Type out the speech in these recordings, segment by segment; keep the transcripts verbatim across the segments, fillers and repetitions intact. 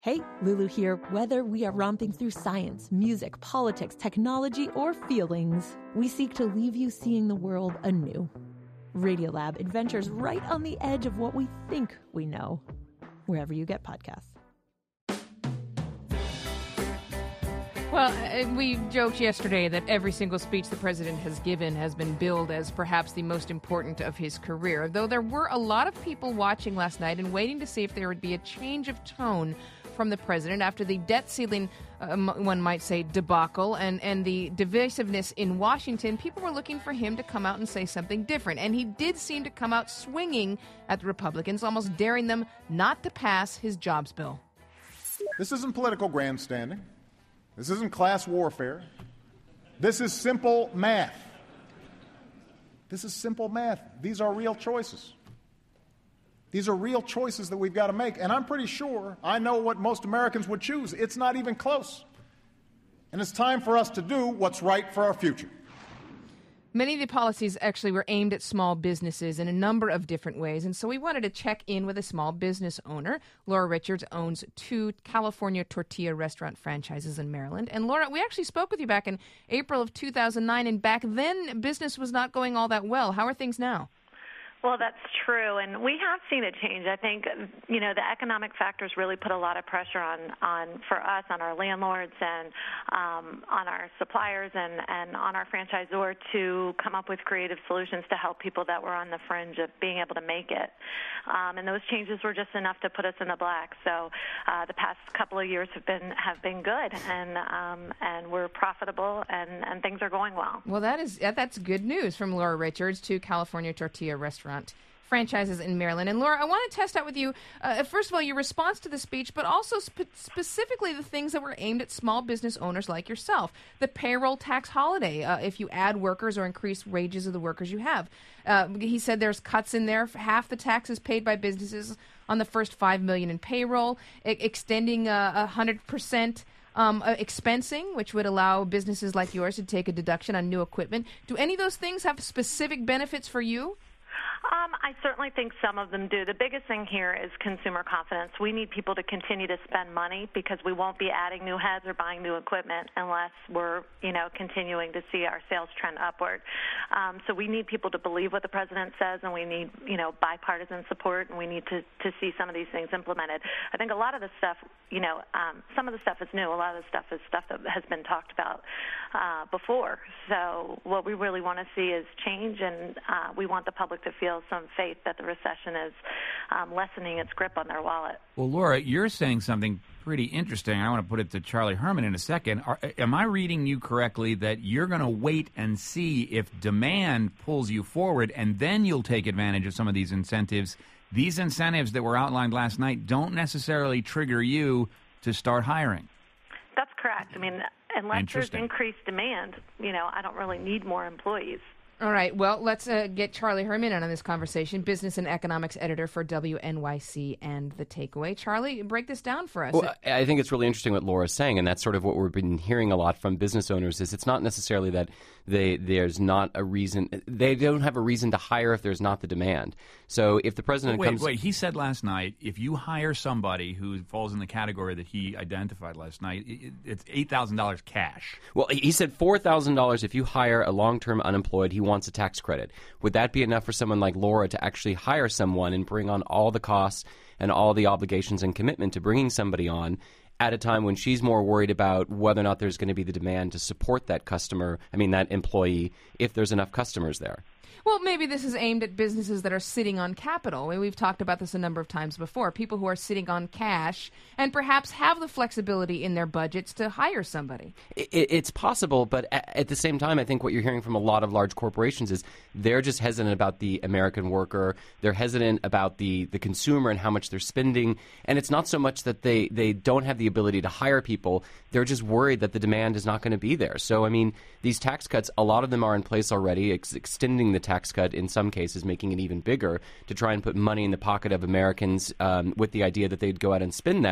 Hey, Lulu here. Whether we are romping through science, music, politics, technology, or feelings, we seek to leave you seeing the world anew. Radiolab adventures right on the edge of what we think we know, wherever you get podcasts. Well, we joked yesterday that every single speech the president has given has been billed as perhaps the most important of his career, though there were a lot of people watching last night and waiting to see if there would be a change of tone from the president after the debt ceiling, uh, one might say, debacle and, and the divisiveness in Washington. People were looking for him to come out and say something different, and he did seem to come out swinging at the Republicans, almost daring them not to pass his jobs bill. This isn't political grandstanding. This isn't class warfare. This is simple math. This is simple math. These are real choices. These are real choices that we've got to make. And I'm pretty sure I know what most Americans would choose. It's not even close. And it's time for us to do what's right for our future. Many of the policies actually were aimed at small businesses in a number of different ways, and so we wanted to check in with a small business owner. Laura Richards owns two California tortilla restaurant franchises in Maryland. And Laura, we actually spoke with you back in April of two thousand nine, and back then business was not going all that well. How are things now? Well, that's true, and we have seen a change. I think, you know, the economic factors really put a lot of pressure on, on for us, on our landlords and um, on our suppliers and, and on our franchisor to come up with creative solutions to help people that were on the fringe of being able to make it. Um, and those changes were just enough to put us in the black. So uh, the past couple of years have been have been good, and um, and we're profitable, and, and things are going well. Well, that is that's good news from Laura Richards, two California tortilla restaurants franchises in Maryland. And Laura, I want to test out with you, uh, first of all, your response to the speech, but also spe- specifically the things that were aimed at small business owners like yourself. The payroll tax holiday, uh, if you add workers or increase wages of the workers you have. Uh, he said there's cuts in there. Half the taxes paid by businesses on the first five million dollars in payroll, e- extending uh, one hundred percent Um, uh, expensing, which would allow businesses like yours to take a deduction on new equipment. Do any of those things have specific benefits for you? Um, I certainly think some of them do. The biggest thing here is consumer confidence. We need people to continue to spend money because we won't be adding new heads or buying new equipment unless we're, you know, continuing to see our sales trend upward. Um, so we need people to believe what the president says, and we need, you know, bipartisan support, and we need to, to see some of these things implemented. I think a lot of the stuff, you know, um, some of the stuff is new. A lot of the stuff is stuff that has been talked about uh, before. So what we really want to see is change, and uh, we want the public to feel some faith that the recession is um, lessening its grip on their wallet. Well, Laura, you're saying something pretty interesting. I want to put it to Charlie Herman in a second. Are, am I reading you correctly that you're going to wait and see if demand pulls you forward, and then you'll take advantage of some of these incentives? These incentives that were outlined last night don't necessarily trigger you to start hiring. That's correct. I mean, unless there's increased demand, you know, I don't really need more employees. All right. Well, let's uh, get Charlie Herman in on this conversation, business and economics editor for W N Y C and The Takeaway. Charlie, break this down for us. Well, I think it's really interesting what Laura's saying, and that's sort of what we've been hearing a lot from business owners is it's not necessarily that they there's not a reason – they don't have a reason to hire if there's not the demand. So if the president wait, comes – Wait, he said last night if you hire somebody who falls in the category that he identified last night, it, it's eight thousand dollars cash. Well, he said four thousand dollars if you hire a long-term unemployed. He wants a tax credit. Would that be enough for someone like Laura to actually hire someone and bring on all the costs and all the obligations and commitment to bringing somebody on at a time when she's more worried about whether or not there's going to be the demand to support that customer, I mean that employee, if there's enough customers there? Well, maybe this is aimed at businesses that are sitting on capital. I mean, we've talked about this a number of times before. People who are sitting on cash and perhaps have the flexibility in their budgets to hire somebody. It, it's possible, but at the same time, I think what you're hearing from a lot of large corporations is they're just hesitant about the American worker. They're hesitant about the, the consumer and how much they're spending. And it's not so much that they, they don't have the ability to hire people. They're just worried that the demand is not going to be there. So, I mean, these tax cuts, a lot of them are in place already, ex- extending the tax cut in some cases, making it even bigger to try and put money in the pocket of Americans um, with the idea that they'd go out and spend that.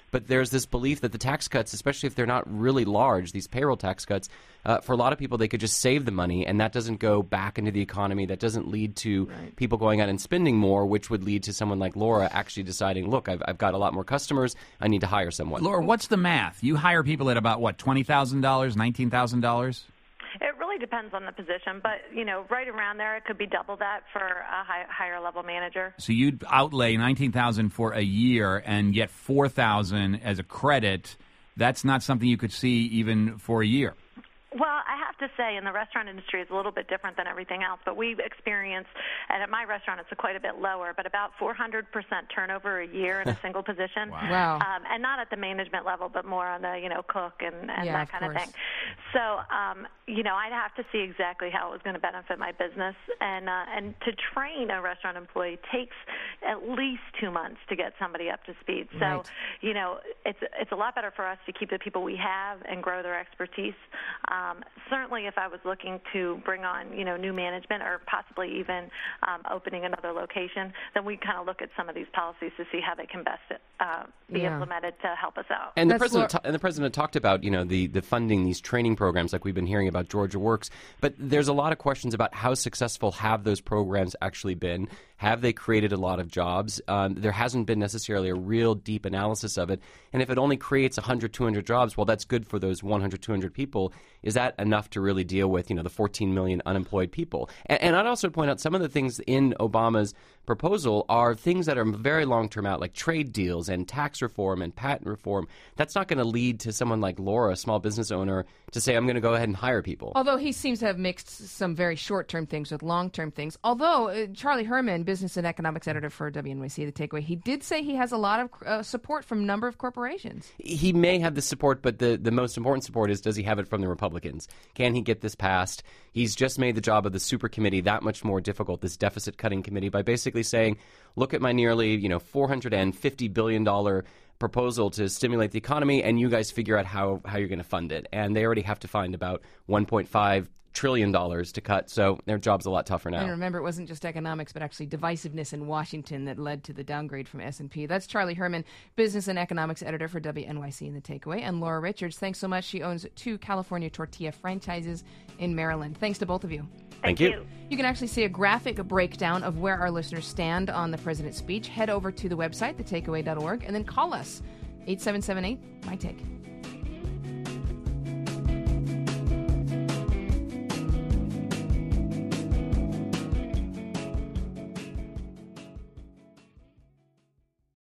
But there's this belief that the tax cuts, especially if they're not really large, these payroll tax cuts, uh, for a lot of people, they could just save the money, and that doesn't go back into the economy. That doesn't lead to right. people going out and spending more, which would lead to someone like Laura actually deciding, look, I've, I've got a lot more customers. I need to hire someone. Laura, what's the math? You hire people at about, what, twenty thousand dollars, nineteen thousand dollars? It really depends on the position, but, you know, right around there, it could be double that for a high, higher level manager. So you'd outlay nineteen thousand dollars for a year and get four thousand dollars as a credit. That's not something you could see even for a year. Well, I have to say, in the restaurant industry, it's a little bit different than everything else. But we've experienced, and at my restaurant, it's quite a bit lower, but about four hundred percent turnover a year in a single position. Wow. wow. Um, and not at the management level, but more on the, you know, cook and, and yeah, that of kind course. of thing. So, um, you know, I'd have to see exactly how it was going to benefit my business. And uh, and to train a restaurant employee takes at least two months to get somebody up to speed. So, right. you know, it's it's a lot better for us to keep the people we have and grow their expertise. Um, certainly, if I was looking to bring on, you know, new management or possibly even um, opening another location, then we kind of look at some of these policies to see how they can best uh, be yeah. implemented to help us out. And the That's president Laura- ta- and the president talked about, you know, the, the funding these training programs like we've been hearing about Georgia Works. But there's a lot of questions about how successful have those programs actually been. Have they created a lot of jobs? Um, there hasn't been necessarily a real deep analysis of it. And if it only creates one hundred, two hundred jobs, well, that's good for those one hundred, two hundred people. Is that enough to really deal with, you know, the fourteen million unemployed people? And, and I'd also point out some of the things in Obama's proposal are things that are very long-term out, like trade deals and tax reform and patent reform. That's not going to lead to someone like Laura, a small business owner, to say, I'm going to go ahead and hire people. Although he seems to have mixed some very short-term things with long-term things. Although uh, Charlie Herman, business and economics editor for W N Y C, The Takeaway, he did say he has a lot of uh, support from a number of corporations. He may have the support, but the, the most important support is, does he have it from the Republicans? Can he get this passed? He's just made the job of the super committee that much more difficult, this deficit-cutting committee, by basically saying, look at my nearly, you know, four hundred fifty billion dollars proposal to stimulate the economy, and you guys figure out how, how you're going to fund it. And they already have to find about one point five trillion dollars to cut, so their job's a lot tougher now. And remember, it wasn't just economics, but actually divisiveness in Washington that led to the downgrade from S and P. That's Charlie Herman, business and economics editor for W N Y C and The Takeaway. And Laura Richards, thanks so much. She owns two California tortilla franchises in Maryland. Thanks to both of you. Thank, Thank you. you. You can actually see a graphic breakdown of where our listeners stand on the president's speech. Head over to the website, the takeaway dot org, and then call us, eight seven seven eight, M Y Take.